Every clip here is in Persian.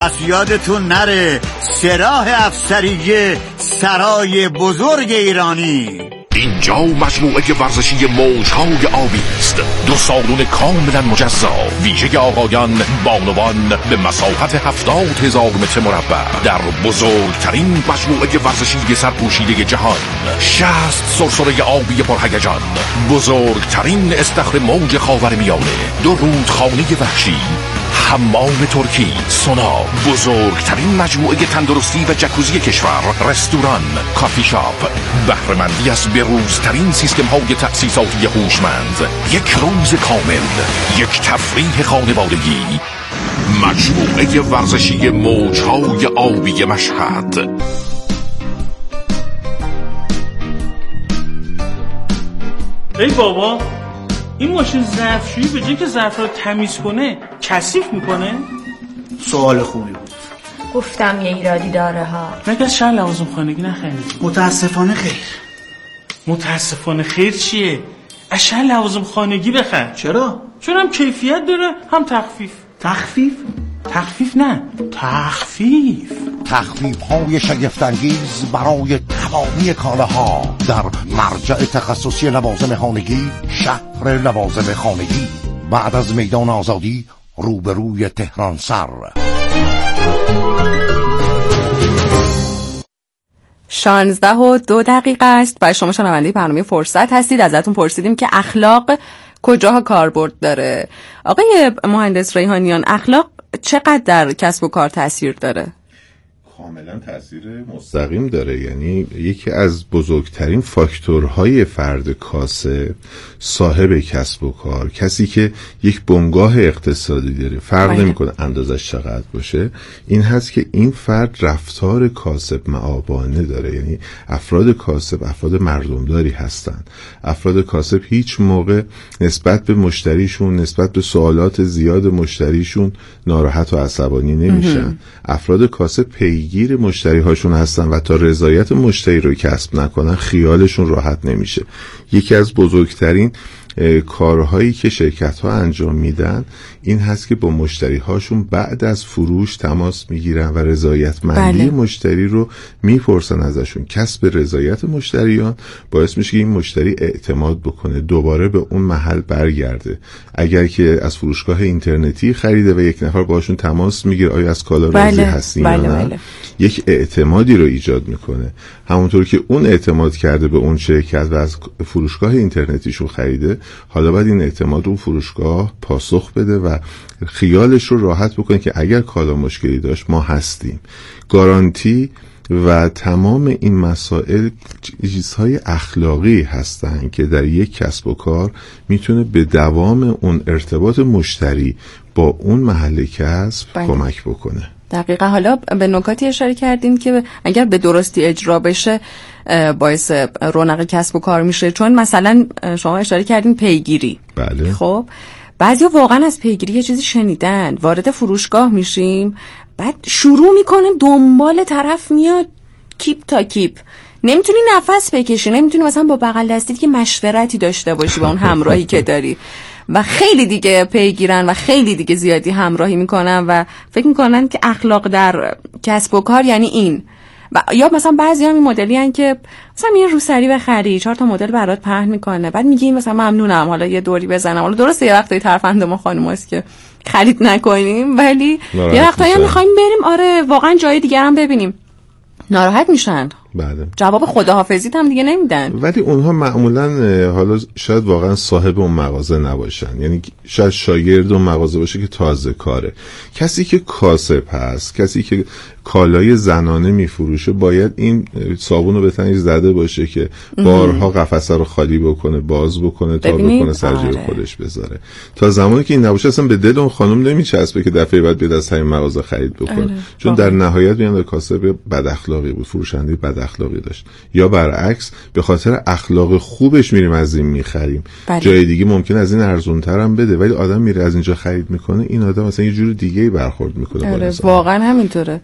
پس یادتون نره سراح افسریه سرای بزرگ ایرانی. اینجا مجموعه ورزشی موجهای آبی است، 2 سالن کاملا مجزا، ویژه آقایان بانوان به مساحت 70,000 متر مربع در بزرگترین مجموعه ورزشی سرپوشیده جهان، 60 سرسره آبی پرهیجان، بزرگترین استخر موج خاورمیانه، 2 رودخانه وحشی، حمام ترکی، سونا، بزرگترین مجموعه تندرستی و جکوزی کشور، رستوران، کافی شاپ، بهره‌مندی از بروزترین سیستم های تأسیساتی هوشمند، 1 روز کامل، 1 تفریح خانوادگی. مجموعه ورزشی موجهای آبی مشهد. ای بابا، این ماشین ظرفشویی به جای که ظرف رو تمیز کنه کثیف میکنه؟ سوال خوبی بود. گفتم یه ایرادی داره ها. مگه از شهر لوازم خانگی نخرید؟ متاسفانه خیر. متاسفانه خیر چیه؟ از شهر لوازم خانگی بخر. چرا؟ چون هم کیفیت داره هم تخفیف. تخفیف؟ تخفیف نه، تخفیف. تخفیف‌های شگفت‌انگیز برای تمامی کالاها در مرجع تخصصی لوازم خانگی، شهر لوازم خانگی، بعد از میدان آزادی روبروی تهران سر. 16:02 است. برای شما شنونده برنامه فرصت هستید. ازتون پرسیدیم که اخلاق کجاها کاربرد داره. آقای مهندس ریحانیان، اخلاق چقدر در کسب و کار تاثیر داره؟ کاملا تاثیر مستقیم داره. یعنی یکی از بزرگترین فاکتورهای فرد کاسب، صاحب کسب و کار، کسی که یک بنگاه اقتصادی داره، فرق نمیکنه اندازش چقدر باشه، این هست که این فرد رفتار کاسب مآبانه داره. یعنی افراد کاسب افراد مردمداری هستن. افراد کاسب هیچ موقع نسبت به مشتریشون، نسبت به سوالات زیاد مشتریشون ناراحت و عصبانی نمیشن. افراد کاسب پیگیر مشتری هاشون هستن و تا رضایت مشتری رو کسب نکنن خیالشون راحت نمیشه. یکی از بزرگترین کارهایی که شرکت ها انجام میدن این هست که با مشتری هاشون بعد از فروش تماس میگیرن و رضایتمندی مشتری رو میپرسن ازشون. کسب رضایت مشتریان باعث میشه که این مشتری اعتماد بکنه، دوباره به اون محل برگرده. اگر که از فروشگاه اینترنتی خریده و یک نفر باشون تماس میگیره آیا از کالا راضی هستین یا نه، یک اعتمادی رو ایجاد میکنه. همونطور که اون اعتماد کرده به اون شرکت و از فروشگاه اینترنتیشون خریده، حالا باید این اعتماد رو فروشگاه پاسخ بده و خیالش رو راحت بکنه که اگر کالا مشکلی داشت ما هستیم. گارانتی و تمام این مسائل چیزهای اخلاقی هستن که در یک کسب و کار میتونه به دوام اون ارتباط مشتری با اون محل کسب کمک بکنه. دقیقا. حالا به نکاتی اشاره کردین که اگر به درستی اجرا بشه باعث رونق کسب و کار میشه. چون مثلا شما اشاره کردین پیگیری. بله. خب بعضیا واقعا از پیگیری یه چیزی شنیدن، وارد فروشگاه میشیم بعد شروع میکنه دنبال طرف میاد کیپ تا کیپ، نمیتونی نفس بکشی، نمیتونی مثلا با بغل دستیت که مشورتی داشته باشی با اون همراهی که داری و خیلی دیگه پیگیرن و خیلی دیگه زیادی همراهی میکنن و فکر میکنن که اخلاق در کسب و کار یعنی این. و یا مثلا بعضی هم این مدلی هن که مثلا یه روسری بخری 4 تا مدل برات پهن میکنه بعد میگی مثلا ممنونم حالا یه دوری بزنم. حالا درسته یه وقتایی طرفند ما خانماست که خرید نکنیم ولی یه وقتایی هم میخوایم بریم آره واقعا جای دیگر هم ببینیم، ناراحت میشن. بله. جواب خداحافظیت هم دیگه نمیدن. ولی اونها معمولا حالا شاید واقعا صاحب اون مغازه نباشن، یعنی شاید شاگرد اون مغازه باشه که تازه کاره. کسی که کاسب هست، کسی که کالای زنانه میفروشه باید این صابون رو به تنش زده باشه که بارها قفسه رو خالی بکنه، باز بکنه تا بکنه سر جای خودش بذاره. تا زمانی که این نباشه اصلا به دل اون خانم نمیچسبه که دفعه بعد بیاد از همین مغازه خرید بکنه. چون در نهایت میاد کاسب بد اخلاقی بود، فروشنده بد اخلاقی داشت، یا برعکس به خاطر اخلاق خوبش میریم از این میخریم. جای دیگه ممکن از این ارزان‌تر هم بده ولی آدم میره از اینجا خرید میکنه، این آدم مثلا یه جور دیگه‌ای برخورد میکنه. واقعا همینطوره.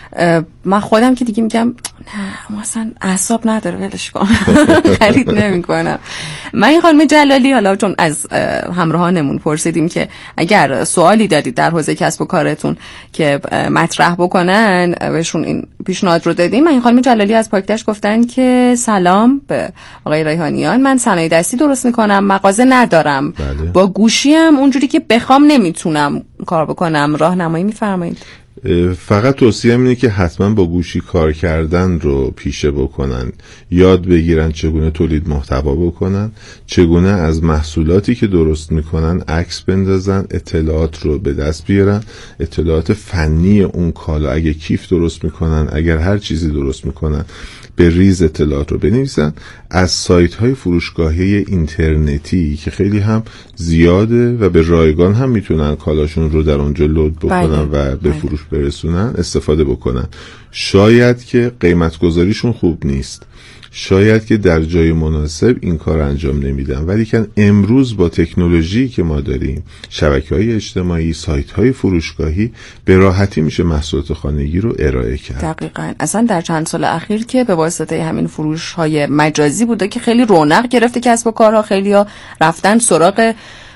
من خودم که دیگه میگم نه مثلا اعصاب نداره ولش کن خرید نمیکنم. من این خانم جلالی حالا چون از همراهانمون پرسیدیم که اگر سوالی دارید در حوزه کسب و کارتون که مطرح بکنن بهشون این پیشنهاد رو دادیم. من این خانم جلالی از پاکدشت گفتن که سلام به آقای ریحانیان، من صنایع دستی درست میکنم، مغازه ندارم. بله. با گوشیم اونجوری که بخوام نمیتونم کار بکنم، راهنمایی میفرمایید؟ فقط توصیه اینه که حتما با گوشی کار کردن رو پیشه بکنن، یاد بگیرن چگونه تولید محتوا بکنن، چگونه از محصولاتی که درست میکنن عکس بندازن، اطلاعات رو به دست بیارن، اطلاعات فنی اون کالا، اگه کیف درست میکنن، اگر هر چیزی درست میکنن به ریز اطلاعات رو بنویسن. از سایت های فروشگاهی اینترنتی که خیلی هم زیاده و به رایگان هم میتونن کالاشون رو در اونجا لود بکنن و به فروش برسونن استفاده بکنن. شاید که قیمت گذاریشون خوب نیست، شاید که در جای مناسب این کار انجام نمیدن، ولی که امروز با تکنولوژی که ما داریم، شبکه‌های اجتماعی، سایت‌های فروشگاهی، به راحتی میشه محصولات خانگی رو ارائه کرد. دقیقاً. اصلا در چند سال اخیر که به واسطه همین فروش‌های مجازی بوده که خیلی رونق گرفته کسب و کارها، خیلی‌ها رفتن سراغ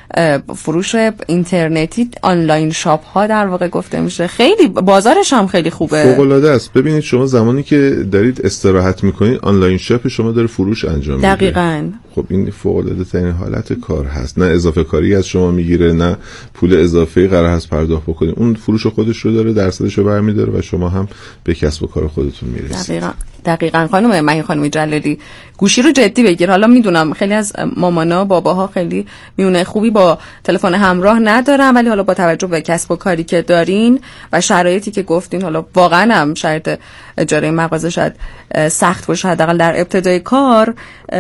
فروش اینترنتی، آنلاین شاپ ها در واقع گفته میشه. خیلی بازارش هم خیلی خوبه، فوق العاده است. ببینید شما زمانی که دارید استراحت میکنید آنلاین شاپ شما داره فروش انجام میده. دقیقاً. خب این فوق العاده ترین حالت کار هست، نه اضافه کاری از شما میگیره، نه پول اضافه قرار هست پرداخت بکنید، اون فروش خودش رو داره، درصدش رو برمی‌داره و شما هم به کسب و کار خودتون میرسید. دقیقاً خانم جلالی گوشی رو جدی بگیر. حالا میدونم خیلی از مامانا باباها خیلی میونه خوبی با تلفن همراه ندارن، ولی حالا با توجه به کسب و کاری که دارین و شرایطی که گفتین، حالا واقعا هم شرایط اجاره مغازه شاید سخت باشه، حداقل در ابتدای کار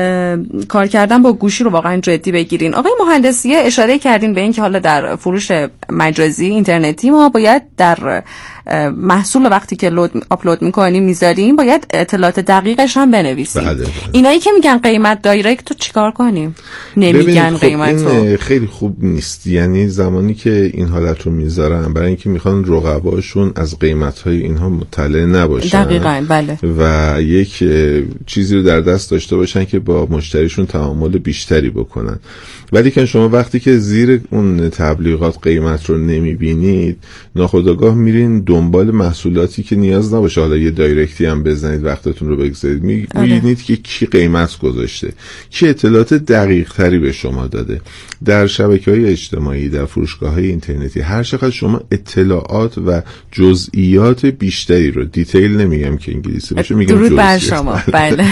کردن با گوشی رو واقعا جدی بگیرین. آقای مهندسی اشاره کردین به این که حالا در فروش مجازی اینترنتی ما باید در محصول وقتی که آپلود میکنیم میذاریم باید اطلاعات دقیقش هم بنویسیم. بله. اینایی که میگن قیمت دایرکت رو چیکار کنیم؟ نمیگن قیمت رو. خیلی خوب نیست. یعنی زمانی که این حالت رو میذارن برای اینکه میخوان رقباشون از قیمت‌های اینها مطلع نباشن. دقیقاً. بله. و یک چیزی رو در دست داشته باشن که با مشتریشون تعامل بیشتری بکنن. ولی که شما وقتی که زیر اون تبلیغات قیمت رو نمیبینید، ناخودآگاه میرین دنبال محصولاتی که نیاز نباشه حالا یه دایرکتی هم بزنید وقتتون رو بگذارید. میبینید که کی قیمت گذاشته، کی اطلاعات دقیق تری به شما داده. در شبکه‌های اجتماعی، در فروشگاه‌های اینترنتی، هر چقدر شما اطلاعات و جزئیات بیشتری رو، دیتیل نمیگم که انگلیسی باشه، میگم درود بر جزئیات. شما. بله.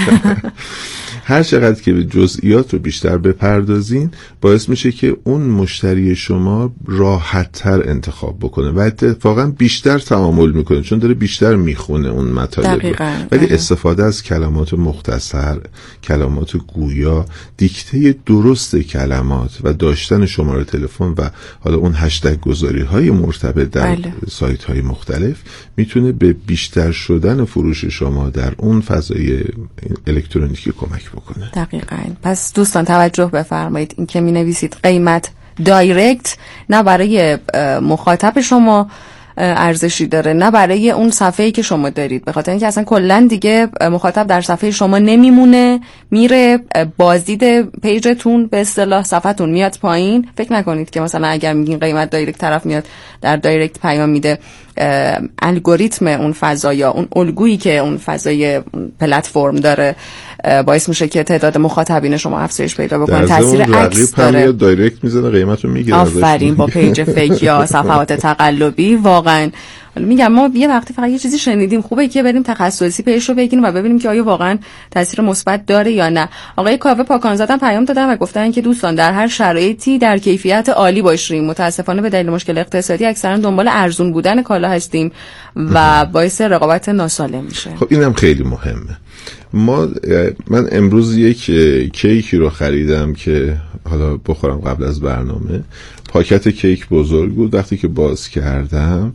هر چقدر که به جزئیات رو بیشتر بپردازین باعث میشه که اون مشتری شما راحت تر انتخاب بکنه و اتفاقا بیشتر تعامل میکنه، چون داره بیشتر میخونه اون مطالب رو. ولی استفاده از کلمات مختصر، کلمات گویا، دیکته درست کلمات و داشتن شماره تلفن و حالا اون هشتگ گذاری های مرتبط در سایت های مختلف میتونه به بیشتر شدن فروش شما در اون فضای الکترونیکی کمک بکنه. دقیقاً. پس دوستان توجه بفرمایید، این که می نویسید قیمت دایرکت نه برای مخاطب شما ارزشی داره، نه برای اون صفحه‌ای که شما دارید، به خاطر اینکه اصلا کلا دیگه مخاطب در صفحه شما نمیمونه، میره بازدید پیجتون، به اصطلاح صفحتون میاد پایین. فکر نکنید که مثلا اگر میگین قیمت دایرکت، طرف میاد در دایرکت پیام میده، الگوریتم اون فضا یا اون الگویی که اون فضای پلتفرم داره باعث میشه که تعداد مخاطبین شما افزایش پیدا بکنه، تاثیر عکس داره. دایرکت میزنه قیمت رو میگیره. آفرین. با پیج فیک یا صفحات تقلبی واقعا میگم ما یه وقتی فقط یه چیزی شنیدیم، خوبه که بریم تخصصی پیش رو بگیریم و ببینیم که آیا واقعا تاثیر مثبت داره یا نه. آقای کاوه پاکانزادم پیام دادن و گفتن که دوستان در هر شرایطی در کیفیت عالی باشیم. متاسفانه به دلیل مشکل اقتصادی اکثرا دنبال ارزون بودن کالا هستیم و باعث رقابت ناسالم میشه. خب اینم خیلی مهمه. من امروز یک کیکی رو خریدم که حالا بخورم قبل از برنامه پاکت کیک بزرگ بود. وقتی که باز کردم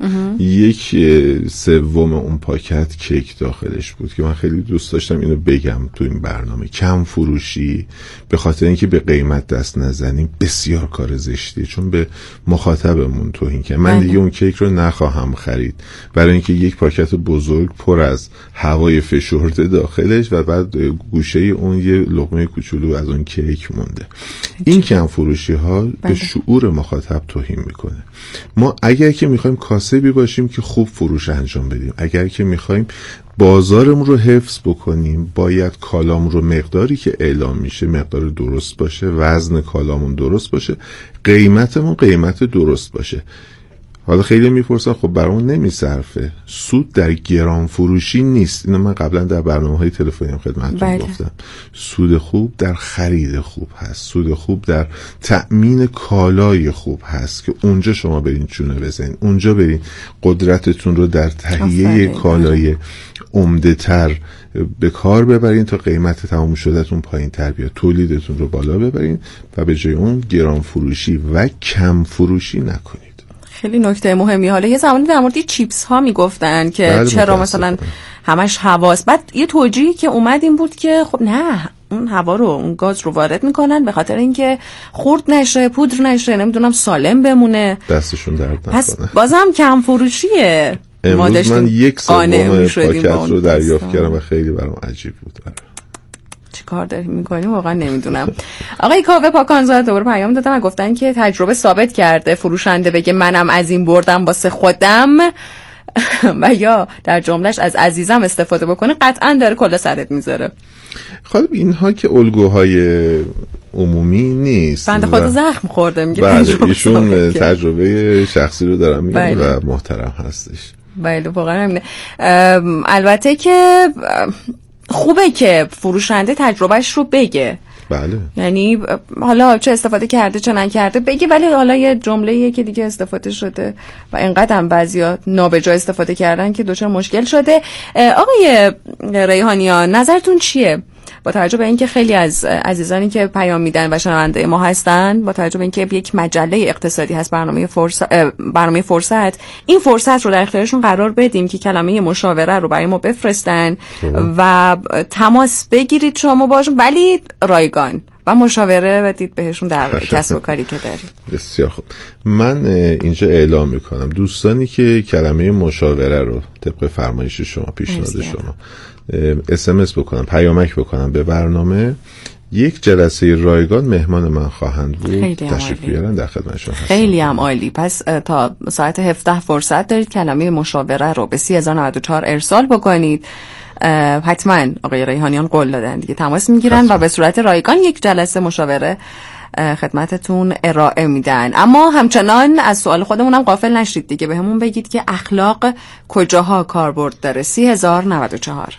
1/3 اون پاکت کیک داخلش بود که من خیلی دوست داشتم اینو بگم تو این برنامه. کم فروشی به خاطر اینکه به قیمت دست نزنیم بسیار کار زشتیه، چون به مخاطبمون توهین کنه. من دیگه اون کیک رو نخواهم خرید برای اینکه یک پاکت بزرگ پر از هوای فشرده داخلش و بعد گوشه اون یه لقمه کوچولو از اون کیک مونده. این کم فروشی ها به شعور مخاطب توهین میکنه. ما اگر که میخوایم کاسبی باشیم که خوب فروش انجام بدیم، اگر که میخوایم بازارمون رو حفظ بکنیم، باید کالامون رو مقداری که اعلام میشه مقدار درست باشه، وزن کالامون درست باشه، قیمتمون قیمت درست باشه. حالا خیلی میپرسن خب برامون نمیصرفه. سود در گران فروشی نیست. اینو من قبلا در برنامه‌های تلفنیم خدمتتون گفتم. سود خوب در خرید خوب هست. سود خوب در تأمین کالای خوب هست که اونجا شما برین چونه بزنین، اونجا برین قدرتتون رو در تهیه کالای عمده‌تر به کار ببرین تا قیمت تمام شدهتون پایین تر بیاد، تولیدتون رو بالا ببرین و به جای اون گران فروشی و کم فروشی نکنید. خیلی نکته مهمی. حالا یه زمانی در مورد چیپس ها میگفتن که چرا مثلا همش هواست، بعد یه توجیهی که اومد این بود که خب نه، اون هوا رو، اون گاز رو وارد میکنن به خاطر اینکه خورد نشه، پودر نشه، نمیدونم سالم بمونه، دستشون درد نکنه. پس بازم کم فروشیه. امروز من 1/3 پاکت رو دریافت کردم و خیلی برام عجیب بود. چی کار داریم میکنیم واقعا نمیدونم. آقای کاوه پاکانزاد دوباره پیام دادن و گفتن که تجربه ثابت کرده فروشنده بگه منم از این بردم واسه خودم و یا در جملهش از عزیزم استفاده بکنه، قطعا داره کلا سرت میذاره. خب اینها که الگوهای عمومی نیست. بنده خدا زخم خورده میگه. بله ایشون تجربه شخصی رو دارم میگه و محترم هستش. بله واقعا همینه. البته که خوبه که فروشنده تجربهش رو بگه. بله. یعنی حالا چه استفاده کرده چه نکرده بگه، ولی حالا یه جمله‌ایه که دیگه استفاده شده و اینقدر هم بعضیا نابجا استفاده کردن که دچار مشکل شده. آقای ریحانیان نظرتون چیه با توجه به اینکه خیلی از عزیزانی که پیام میدن و شنونده ما هستن، با توجه به اینکه یک مجله اقتصادی هست برنامه فرصت، این فرصت رو در اختیارشون قرار بدیم که کلمه مشاوره رو برای ما بفرستن و تماس بگیرید شما باشون، ولی رایگان و مشاوره بدید بهشون در کسب و کاری که دارید. بسیار خوب. من اینجا اعلام میکنم دوستانی که کلمه مشاوره رو طبق فرمایش شما، پیشنهاد شما SMS بکنم، پیامک بکنم به برنامه، یک جلسه رایگان مهمان من خواهند بود. تشریف بیارن در خدمتشون هستم. خیلی هم عالی. پس تا ساعت 17 فرصت دارید کلمه مشاوره رو به 3094 ارسال بکنید. حتما آقای ریحانیان قول دادن دیگه تماس میگیرن و به صورت رایگان یک جلسه مشاوره خدمتتون ارائه میدن. اما همچنان از سوال خودمونم غافل نشید دیگه، به همون بگید که اخلاق کجاها کاربرد داره. 30,094.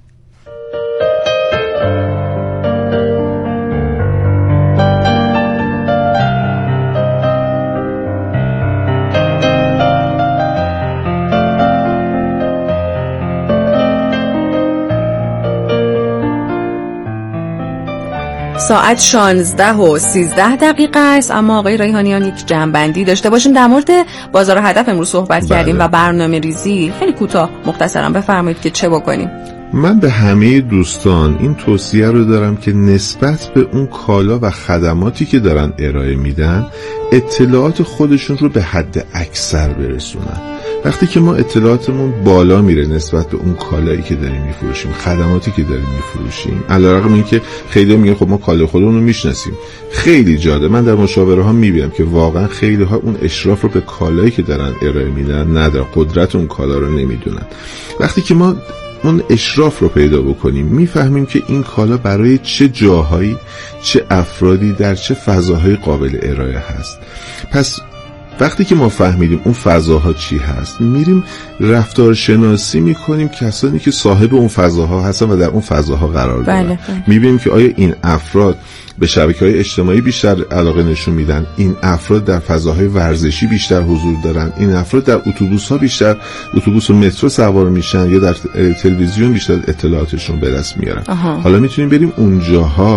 ساعت 16:13 است. اما آقای ریحانیان یک جمع‌بندی داشته باشین در مورد بازار هدف امروز صحبت کردیم و برنامه ریزی. خیلی کوتاه مختصرا بفرمایید که چه بکنیم. من به همه دوستان این توصیه رو دارم که نسبت به اون کالا و خدماتی که دارن ارائه میدن اطلاعات خودشون رو به حد اکثر برسونن. وقتی که ما اطلاعاتمون بالا میره نسبت به اون کالایی که داریم میفروشیم، خدماتی که داریم میفروشیم، علیرغم اینکه خیلی میگن خب ما کالای خودمون رو میشناسیم، خیلی جاده من در مشاوره ها میبینم که واقعا خیلی ها اون اشراف رو به کالایی که دارن ارائه میدن ندارن، قدرت اون کالا رو نمیدونن. وقتی که ما اون اشراف رو پیدا بکنیم میفهمیم که این کالا برای چه جاهایی، چه افرادی، در چه فضاهای قابل ارائه هست. پس وقتی که ما فهمیدیم اون فضاها چی هست، میریم رفتار شناسی میکنیم کسانی که صاحب اون فضاها هستن و در اون فضاها قرار دارن. میبینیم که آیا این افراد به شبکه‌های اجتماعی بیشتر علاقه نشون میدن، این افراد در فضاهای ورزشی بیشتر حضور دارن، این افراد در اتوبوس‌ها بیشتر اتوبوس و مترو سوار میشن یا در تلویزیون بیشتر اطلاعاتشون به دست میارن. حالا میتونیم بریم اونجاها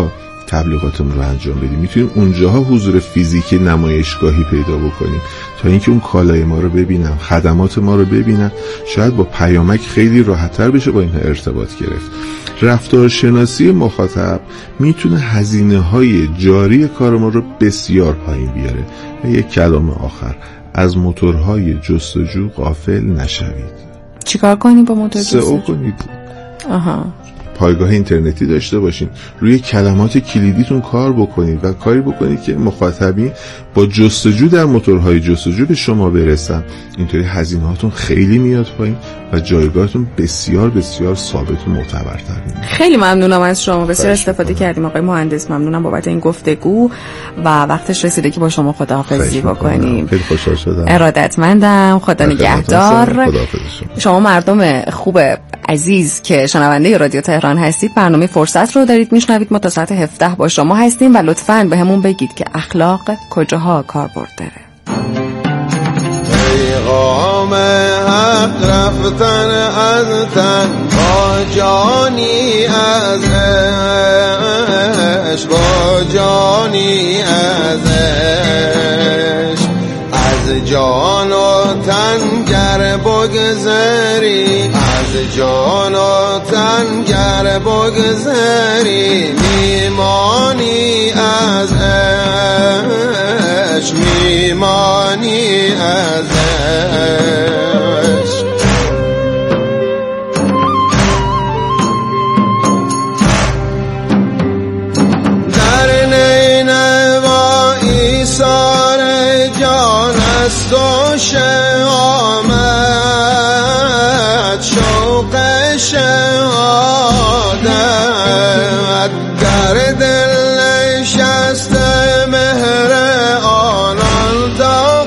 تبلیغاتمون رو انجام بدیم، میتونیم اونجاها حضور فیزیکی نمایشگاهی پیدا بکنیم تا اینکه اون کالای ما رو ببینن، خدمات ما رو ببینن، شاید با پیامک خیلی راحت‌تر بشه با اینها ارتباط گرفت. رفتارشناسی مخاطب میتونه هزینه‌های جاری کار ما رو بسیار پایین بیاره. و یک کلام آخر، از موتورهای جستجو غافل نشوید. چیکار کنیم با موتور جستجو؟ سئو کنید. پایگاه اینترنتی داشته باشین، روی کلمات کلیدیتون کار بکنید و کاری بکنید که مخاطبین با جستجو در موتورهای جستجو به شما برسن. اینطوری هزینه‌هاتون خیلی میاد پایین و جایگاهتون بسیار بسیار ثابت و معتبرتر میشه. خیلی ممنونم از شما، بسیار استفاده کردیم آقای مهندس. ممنونم بابت این گفتگو و وقتش رسیده که با شما خداحافظی بکنیم. خیلی خوشحال شدم. ارادتمندم. خدا نگهدار. شما مردم خوب عزیز که شنونده رادیو تهران هستید، برنامه فرصت رو دارید میشنوید. ما تا ساعت 17 با شما هستیم و لطفاً به همون بگید که اخلاق کجاها کاربرد داره. پیغام حق رفتن از تن با جانی از عشق، با جانی از عشق، از جان و تن گر بگذری، از جان و تن گر بگذری، میمانی از عشق، میمانی از عشق. در نینوا ایثار جان است و شهامت، شوق شهادت، در دل نشست مهر آنان تا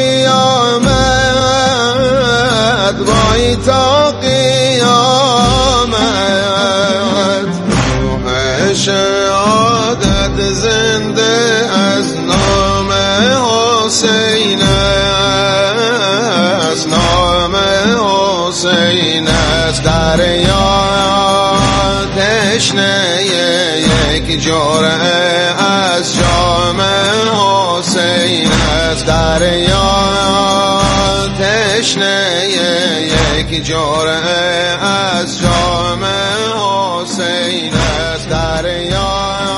قیامت، وای تا قیامت. روح شهادت زنده از نام حسین است، نام حسین است. دریا تشنه یک جرعه از جام حسین است، دریا تشنه یک جرعه از جام حسین است، دریا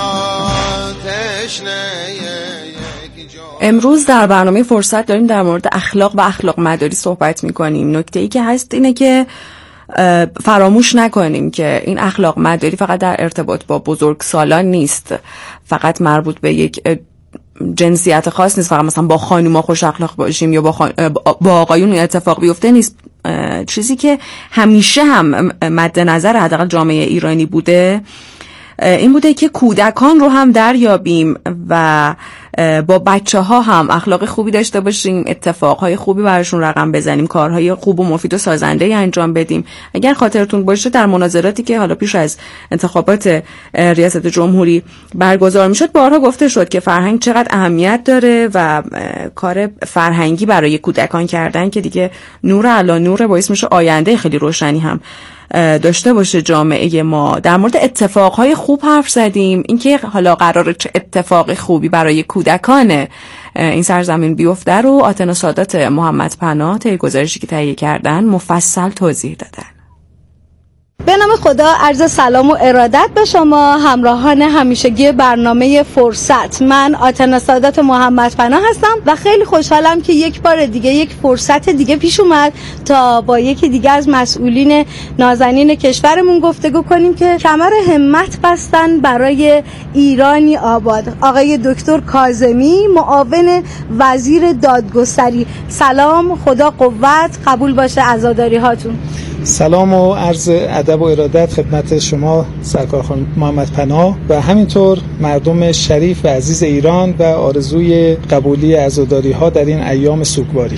تشنه. امروز در برنامه فرصت داریم در مورد اخلاق و اخلاق مداری صحبت می‌کنیم. نکته‌ای که هست اینه که فراموش نکنیم که این اخلاق مداری فقط در ارتباط با بزرگسالان نیست، فقط مربوط به یک جنسیت خاص نیست، فقط مثلا با خانوما خوش اخلاق باشیم یا با آقایون اتفاق بیفته نیست. چیزی که همیشه هم مد نظر حداقل جامعه ایرانی بوده این بوده که کودکان رو هم دریابیم و با بچه ها هم اخلاق خوبی داشته باشیم، اتفاقهای خوبی براشون رقم بزنیم، کارهای خوب و مفید و سازنده انجام بدیم. اگر خاطرتون باشه در مناظراتی که حالا پیش از انتخابات ریاست جمهوری برگزار میشد بارها گفته شد که فرهنگ چقدر اهمیت داره و کار فرهنگی برای کودکان کردن که دیگه نور علی نور باعث میشه آینده خیلی روشنی هم داشته باشه جامعه ما. در مورد اتفاقهای خوب حرف زدیم، اینکه حالا قراره چه اتفاق خوبی برای کودکان این سرزمین بیفته رو آتنا سادات محمد پناه طی گزارشی که تهیه کردن مفصل توضیح دادن. به نام خدا، عرض سلام و ارادت به شما همراهان همیشگی برنامه فرصت. من آتنا سادات محمد پناه هستم و خیلی خوشحالم که یک بار دیگه یک فرصت دیگه پیش اومد تا با یکی دیگه از مسئولین نازنین کشورمون گفتگو کنیم که کمر همت بستن برای ایرانی آباد. آقای دکتر کاظمی، معاون وزیر دادگستری. سلام، خدا قوت، قبول باشه عزاداری هاتون. سلام و عرض ادب و ارادت خدمت شما سرکار خانم محمد پناه و همینطور مردم شریف و عزیز ایران و آرزوی قبولی عزاداری ها در این ایام سوگواری.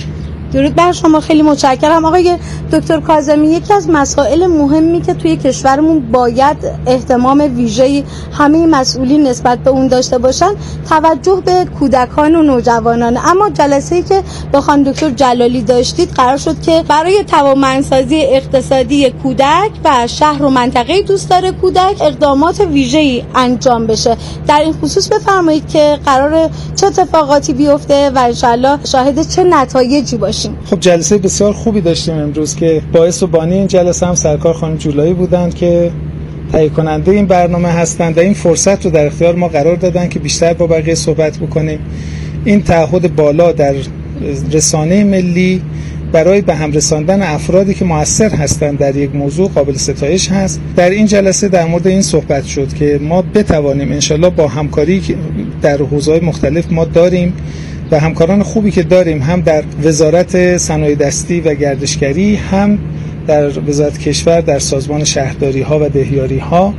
درود بر شما، خیلی متشکرم آقای دکتر کاظمی. یکی از مسائل مهمی که توی کشورمون باید اهتمام ویژه‌ای همه مسئولین نسبت به اون داشته باشن توجه به کودکان و نوجوانان. اما جلسه‌ای که با خانم دکتر جلالی داشتید قرار شد که برای توانمندسازی اقتصادی کودک و شهر و منطقه دوستدار کودک اقدامات ویژه‌ای انجام بشه. در این خصوص بفرمایید که قرار چه اتفاقاتی بیفته و انشالله شاهد چه نتایجی باشیم. خب جلسه بسیار خوبی داشتیم امروز که باعث و بانی این جلسه هم سرکار خانم جولایی بودند که تهیه کننده این برنامه هستند و این فرصت رو در اختیار ما قرار دادن که بیشتر با بقیه صحبت بکنیم. این تعهد بالا در رسانه ملی برای به هم رساندن افرادی که مؤثر هستند در یک موضوع قابل ستایش هست. در این جلسه در مورد این صحبت شد که ما بتوانیم انشالله با همکاری که در حوزه‌های مختلف ما داریم و همکاران خوبی که داریم، هم در وزارت صنایع دستی و گردشگری، هم در وزارت کشور در سازمان شهرداری ها و دهیاری ها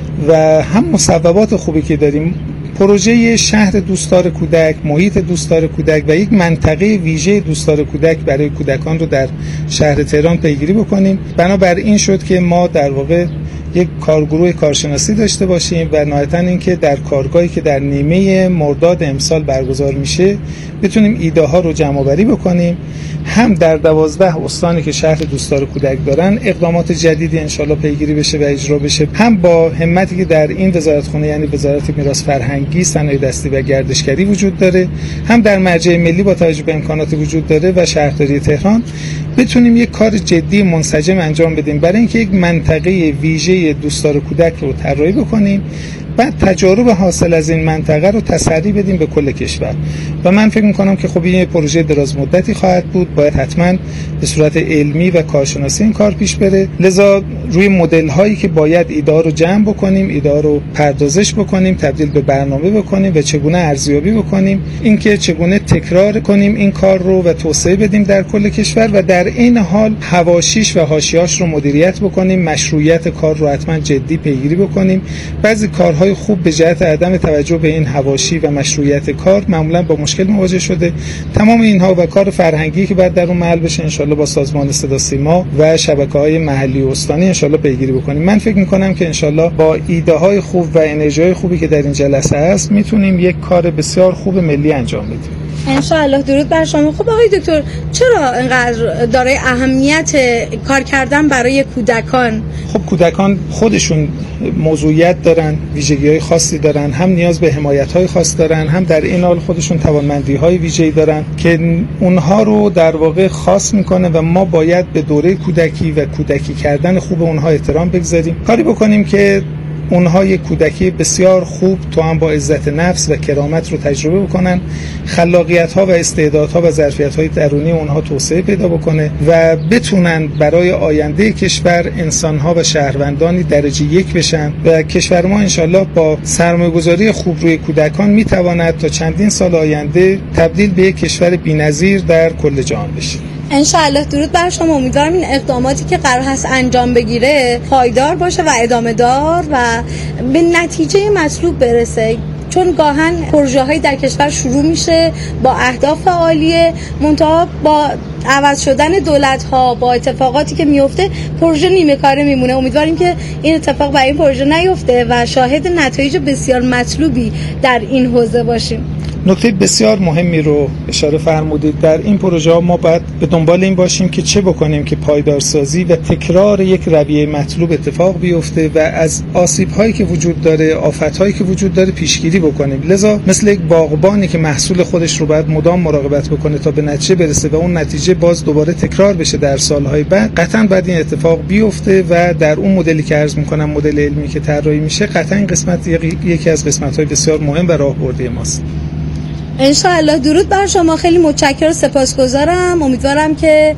و هم مصوبات خوبی که داریم، پروژه شهر دوستدار کودک، محیط دوستدار کودک و یک منطقه ویژه دوستدار کودک برای کودکان رو در شهر تهران پیگیری بکنیم. بنابراین شد که ما در واقع یک کارگروه کارشناسی داشته باشیم و نهایتاً اینکه در کارگاهی که در نیمه مرداد امسال برگزار میشه بتونیم ایده ها رو جمع آوری بکنیم، هم در 12 استانی که شهر دوستدار کودک دارن اقدامات جدیدی انشالله پیگیری بشه و اجرا بشه، هم با همتی که در این وزارتخونه یعنی وزارت میراث فرهنگی، صنایع دستی و گردشگری وجود داره، هم در مرجع ملی با توجه به امکاناتی وجود داره و شهرداری تهران بتونیم یک کار جدی منسجم انجام بدیم برای اینکه یک منطقه ویژه دوستدار کودک رو طراحی بکنیم، بعد تجارب حاصل از این منطقه رو تسری بدیم به کل کشور. و من فکر می‌کنم که خب این پروژه دراز مدتی خواهد بود، باید حتما به صورت علمی و کارشناسی این کار پیش بره. لذا روی مدل هایی که باید ایده رو جمع بکنیم، ایده رو پردازش بکنیم، تبدیل به برنامه بکنیم و چگونه ارزیابی بکنیم، اینکه چگونه تکرار کنیم این کار رو و توسعه بدیم در کل کشور و در این حال حواشیش و حاشیه‌اش رو مدیریت بکنیم، مشروعیت کار رو حتما جدی پیگیری بکنیم. بعضی کارهای خوب به جهت عدم توجه به این حواشی و مشروعیت کار معمولا با مشکل مواجه شده. تمام اینها و کار فرهنگی که بعد در اون محل بشه انشالله با سازمان صدا سیما و شبکه‌های محلی و استانی انشالله پیگیری بکنیم. من فکر می‌کنم که انشالله با ایده‌های خوب و انرژی‌های خوبی که در این جلسه هست میتونیم یک کار بسیار خوب ملی انجام بدیم. انشاءالله. درود بر شما. خب آقای دکتر، چرا اینقدر دارای اهمیت کار کردن برای کودکان؟ خب کودکان خودشون موضوعیت دارن، ویژگی‌های خاصی دارن، هم نیاز به حمایت‌های خاص دارن، هم در این حال خودشون توانمندی‌های ویژه‌ای دارن که اونها رو در واقع خاص میکنه و ما باید به دوره کودکی و کودکی کردن خوب اونها احترام بگذاریم، کاری بکنیم که اونها یک کودکی بسیار خوب تو هم با عزت نفس و کرامت رو تجربه بکنن، خلاقیت‌ها و استعدادها و ظرفیت‌های درونی اونها توسعه پیدا بکنه و بتونن برای آینده کشور انسان‌ها و شهروندانی درجه یک بشن و کشور ما انشالله با سرمایه‌گذاری خوب روی کودکان میتواند تا چندین سال آینده تبدیل به یک کشور بی‌نظیر در کل جهان بشه. انشاءالله. درود بر شما. امیدوارم این اقداماتی که قرار هست انجام بگیره پایدار باشه و ادامه دار و به نتیجه مطلوب برسه، چون گاهن پروژه‌هایی در کشور شروع میشه با اهداف عالیه، منتها با عوض شدن دولت‌ها، با اتفاقاتی که میفته پروژه نیمه کاره میمونه. امیدواریم که این اتفاق برای این پروژه نیفته و شاهد نتایج بسیار مطلوبی در این حوزه باشیم. نکته بسیار مهمی رو اشاره فرمودید. در این پروژه ها ما باید به دنبال این باشیم که چه بکنیم که پایدارسازی و تکرار یک رویه مطلوب اتفاق بیفته و از آسیب هایی که وجود داره، آفت هایی که وجود داره پیشگیری بکنیم. لذا مثل یک باغبانی که محصول خودش رو باید مدام مراقبت بکنه تا به نتیجه برسه و اون نتیجه باز دوباره تکرار بشه در سالهای بعد، قطعاً باید این اتفاق بیفته و در اون مدلی که عرض می‌کنم مدل علمی که طراحی میشه، قطعاً این قسمت یکی از قسمت‌های بسیار مهم و راهبردی ماست. انشاءالله. درود بر شما. خیلی متشکرم و سپاسگزارم. امیدوارم که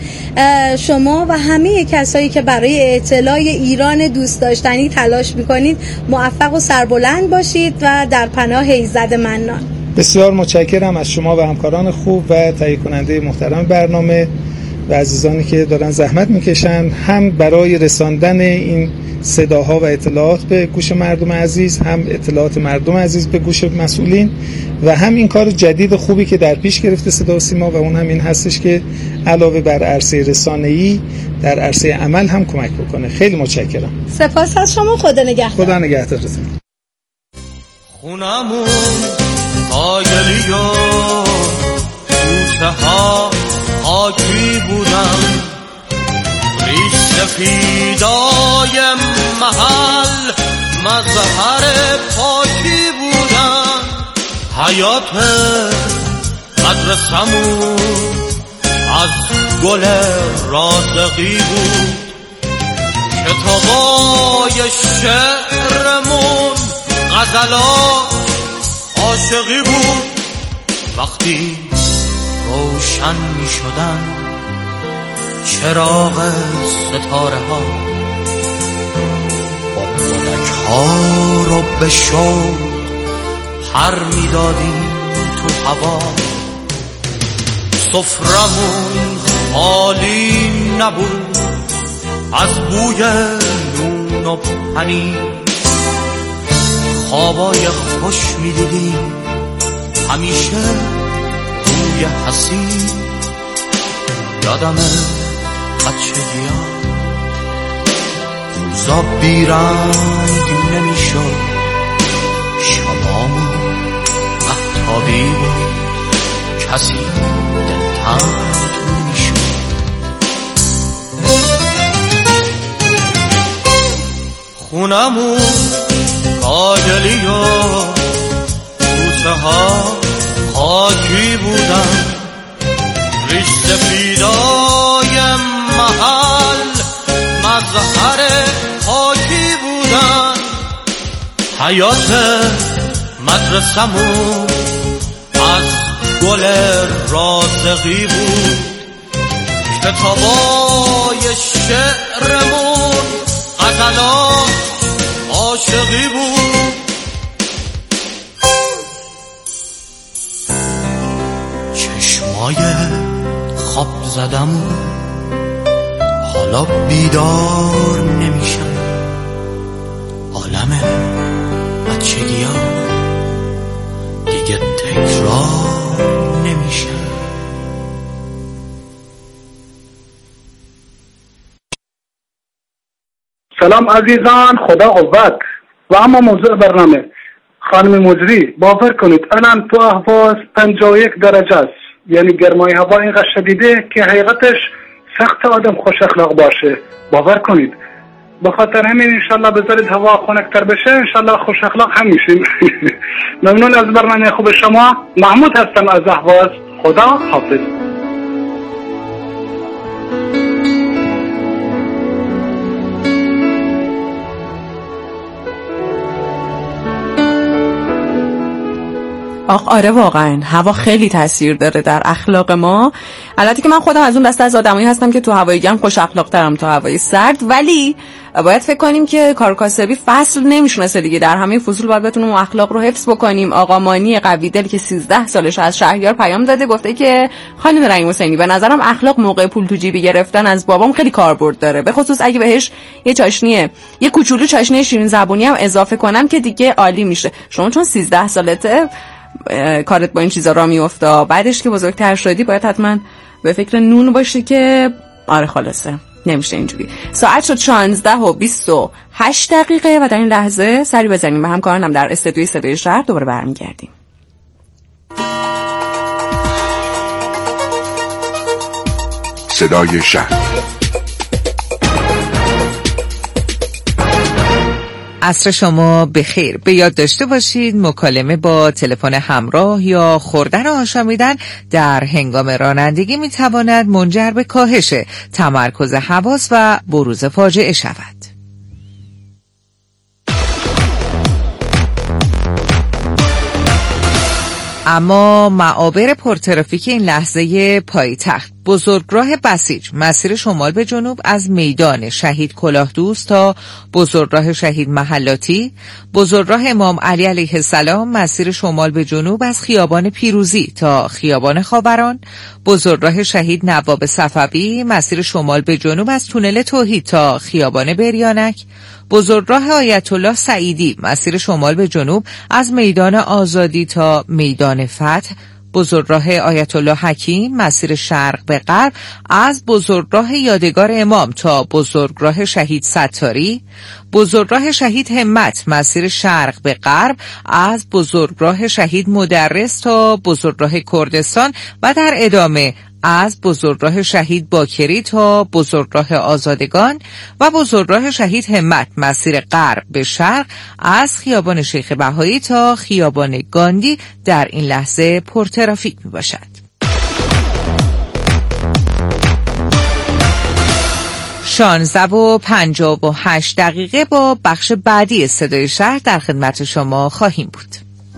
شما و همه کسایی که برای اطلاع ایران دوست داشتنی تلاش میکنید موفق و سربلند باشید و در پناه ایزد منان. بسیار متشکرم از شما و همکاران خوب و تهیه کننده محترم برنامه و عزیزانی که دارن زحمت میکشن، هم برای رساندن این صداها و اطلاعات به گوش مردم عزیز، هم اطلاعات مردم عزیز به گوش مسئولین، و هم این کار جدید خوبی که در پیش گرفته صدا و سیما، و اون هم این هستش که علاوه بر عرصه رسانه‌ای در عرصه عمل هم کمک بکنه. خیلی متشکرم. سپاس از شما. خدا نگهدار. خدا نگهدارتون. خونمون آگلی و کوچه ها آجی بودن، ریش سفیدای محل مظهر پاکی بودن، حیات مدرسمون از گل رازقی بود، کتابای شعرمون غزلات عاشقی بود. وقتی روشن می شدن چراغ ستاره ها، با ملک ها رو به شوق پر می دادیم تو هوا. سفرمون خالی نبود از بوی نون و پنیر، خوابای خوش می دیدیم همیشه روی حسین. یادمه بچگی‌ها روزا بیرنگ نمی شد، شبامون مهتابی بود، کسی دلتنگ نمی شد. خونمون آجلی و کوچه ها خاکی بودن، ریش سفیدای محل مظهر پاکی بودن، حیات مدرسمون از گل رازقی بود، کتابای شعرمون غزلات عاشقی بود. چشمای خواب زدمون حالا بیدار نمیشن، عالم بچگی‌ها دیگه تکرار نمیشن. سلام عزیزان، خدا قوت. و اما موضوع برنامه، خانم مجری، باور کنید الان تو اهواز 51 درجه است، یعنی گرمای هوا اینقدر شدیده که حقیقتش سخت آدم خوش اخلاق باشه. باور کنید به خاطر همین انشالله بذارید هوا خنک‌تر بشه، انشالله خوش اخلاق هم میشیم. ممنون از برنامه خوب شما. محمود هستم از اهواز. خدا حافظ. آره واقعا هوا خیلی تاثیر داره در اخلاق ما. البته که من خودم از اون دسته از آدمایی هستم که تو هوای گرم خوش اخلاق ترم تا هوای سرد، ولی باید فکر کنیم که کارکاسبی فصل نمیشناسه دیگه. در همه فصول باید بتونیم اخلاق رو حفظ بکنیم. آقا مانی قویدل که 13 سالشه از شهریار پیام داده، گفته که خانم رحیم حسینی به نظرم اخلاق موقع پول تو جیبی گرفتن از بابام خیلی کاربرد داره، به خصوص اگه بهش یه کوچولو چاشنی شیرین زبونی هم اضافه کنم که دیگه عالی میشه. شما چون 13 سالته کارت با این چیزا را میفته، بعدش که بزرگتر شدی باید حتما به فکر نون باشی که آره خلاصه نمیشه اینجوری. ساعت شد 16:28 و در این لحظه سری بزنیم به همکارانم در استودیوی صدای شهر. دوباره برمیگردیم. صدای شهر. عصر شما بخیر. به یاد داشته باشید مکالمه با تلفن همراه یا خوردن و آشامیدن در هنگام رانندگی میتواند منجر به کاهش تمرکز حواس و بروز فاجعه شود. اما معابر پرترافیک این لحظه پایتخت بزرگراه بسیج مسیر شمال به جنوب از میدان شهید کلاهدوست تا بزرگراه شهید محلاتی، بزرگراه امام علی علیه السلام مسیر شمال به جنوب از خیابان پیروزی تا خیابان خاوران، بزرگراه شهید نواب صفوی مسیر شمال به جنوب از تونل توحید تا خیابان بریانک، بزرگراه آیت الله سعیدی مسیر شمال به جنوب از میدان آزادی تا میدان فتح، بزرگراه آیت الله حکیم مسیر شرق به غرب از بزرگراه یادگار امام تا بزرگراه شهید ستاری، بزرگراه شهید همت مسیر شرق به غرب از بزرگراه شهید مدرس تا بزرگراه کردستان و در ادامه از بزرگراه شهید باکری تا بزرگراه آزادگان و بزرگراه شهید همت مسیر غرب به شرق از خیابان شیخ بهایی تا خیابان گاندی در این لحظه پرترافیک می باشد. 16:58 با بخش بعدی صدای شهر در خدمت شما خواهیم بود.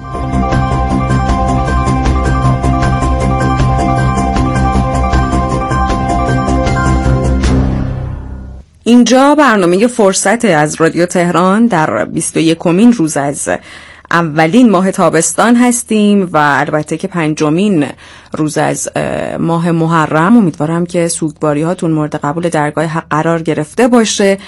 اینجا برنامه فرصت از رادیو تهران در 21مین روز از اولین ماه تابستان هستیم و البته که 5مین روز از ماه محرم. امیدوارم که سوگواری هاتون مورد قبول درگاه حق قرار گرفته باشه.